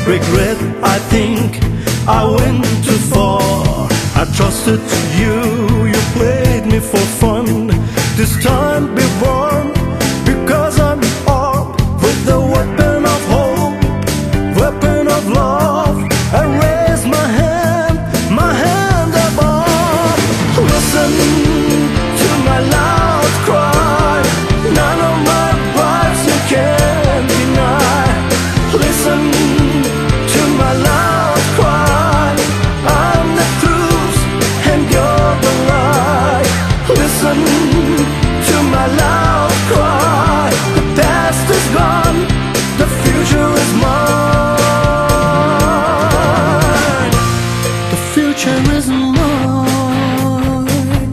regret. I think I went too far. I trusted you, you played me for fun. This time be born, because I'm armed with the weapon of hope, weapon of love. I raise my hand above. Listen to my loud cry, none of my words you can deny. Listen to my loud cry, I'm the truth and you're the lie. Listen to my loud cry, the past is gone, the future is mine. The future is mine.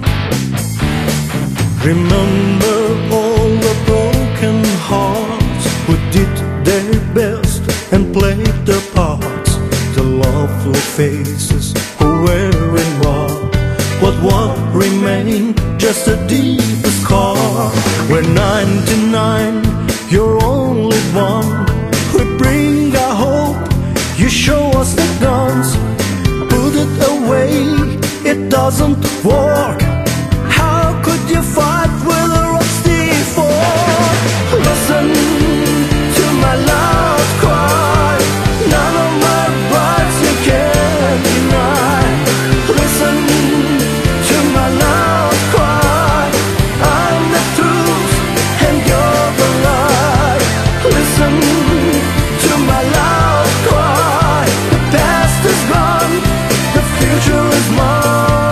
Remember all the broken hearts who did their best and played their parts, the lovely faces who were in war. But what remained? Just a deep scar. We're 99, you're only one. We bring our hope, you show us the guns. Put it away, it doesn't work. How could you fight with a rusty fork? Listen to my loud cry, none of my words you can deny. Listen to my loud cry, I'm the truth and you're the lie. Listen to my loud cry, the past is gone, the future is mine.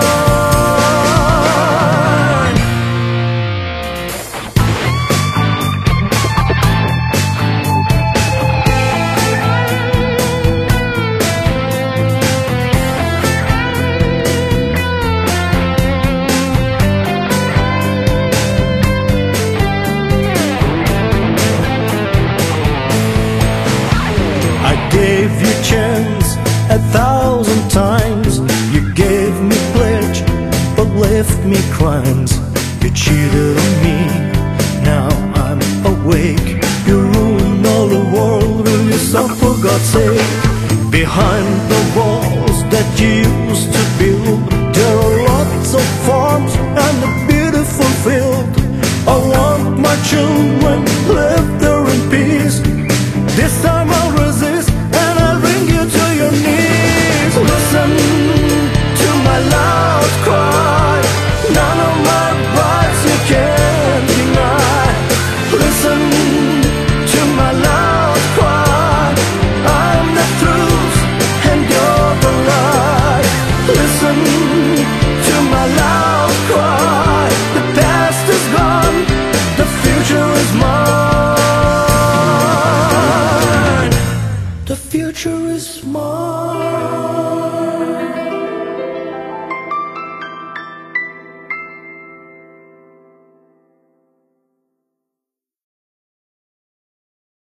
I gave you chance 1,000 times. You gave me pledge, but left me crimes. You cheated on me, now I'm awake. You ruined all the world, will you stop for God's sake? Behind the walls that you used to build, there are lots of farms and a beautiful field. I want my children live there.